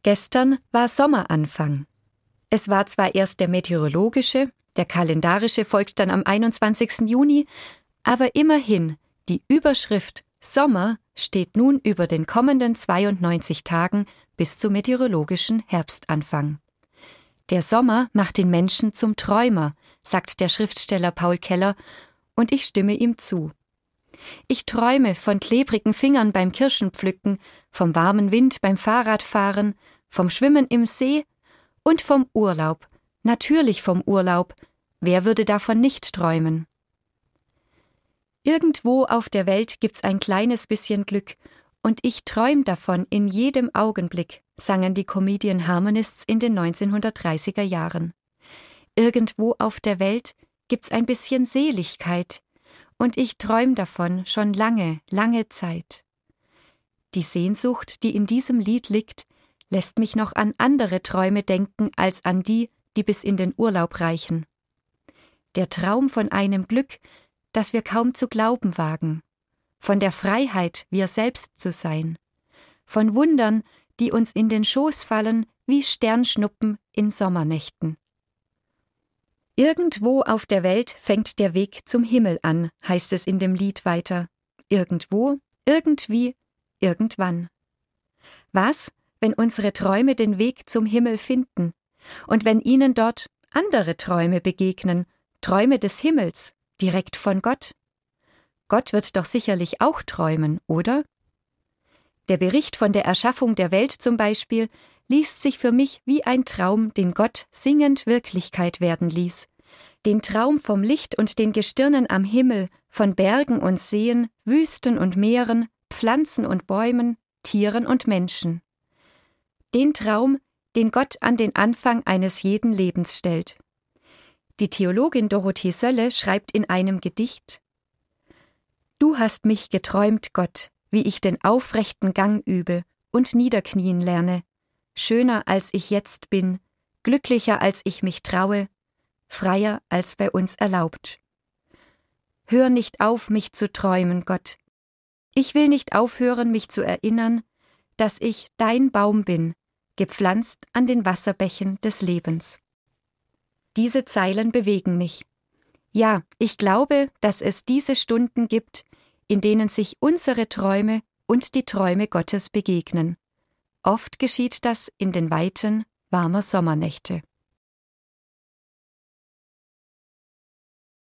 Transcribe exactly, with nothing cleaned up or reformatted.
Gestern war Sommeranfang. Es war zwar erst der meteorologische, der kalendarische folgt dann am einundzwanzigsten Juni, aber immerhin, die Überschrift Sommer steht nun über den kommenden zweiundneunzig Tagen bis zum meteorologischen Herbstanfang. Der Sommer macht den Menschen zum Träumer, sagt der Schriftsteller Paul Keller, und ich stimme ihm zu. Ich träume von klebrigen Fingern beim Kirschenpflücken, vom warmen Wind beim Fahrradfahren, vom Schwimmen im See und vom Urlaub, natürlich vom Urlaub. Wer würde davon nicht träumen? Irgendwo auf der Welt gibt's ein kleines bisschen Glück und ich träum davon in jedem Augenblick, sangen die Comedian Harmonists in den neunzehnhundertdreißiger Jahren. Irgendwo auf der Welt gibt's ein bisschen Seligkeit und ich träum davon schon lange, lange Zeit. Die Sehnsucht, die in diesem Lied liegt, lässt mich noch an andere Träume denken als an die, die bis in den Urlaub reichen. Der Traum von einem Glück, das wir kaum zu glauben wagen, von der Freiheit, wir selbst zu sein, von Wundern, die uns in den Schoß fallen wie Sternschnuppen in Sommernächten. Irgendwo auf der Welt fängt der Weg zum Himmel an, heißt es in dem Lied weiter. Irgendwo, irgendwie, irgendwann. Was, wenn unsere Träume den Weg zum Himmel finden und wenn ihnen dort andere Träume begegnen, Träume des Himmels, direkt von Gott? Gott wird doch sicherlich auch träumen, oder? Der Bericht von der Erschaffung der Welt zum Beispiel liest sich für mich wie ein Traum, den Gott singend Wirklichkeit werden ließ. Den Traum vom Licht und den Gestirnen am Himmel, von Bergen und Seen, Wüsten und Meeren, Pflanzen und Bäumen, Tieren und Menschen. Den Traum, den Gott an den Anfang eines jeden Lebens stellt. Die Theologin Dorothee Sölle schreibt in einem Gedicht: Du hast mich geträumt, Gott, wie ich den aufrechten Gang übe und niederknien lerne, schöner als ich jetzt bin, glücklicher als ich mich traue, freier als bei uns erlaubt. Hör nicht auf, mich zu träumen, Gott. Ich will nicht aufhören, mich zu erinnern, dass ich dein Baum bin, gepflanzt an den Wasserbächen des Lebens. Diese Zeilen bewegen mich. Ja, ich glaube, dass es diese Stunden gibt, in denen sich unsere Träume und die Träume Gottes begegnen. Oft geschieht das in den Weiten warmer Sommernächte.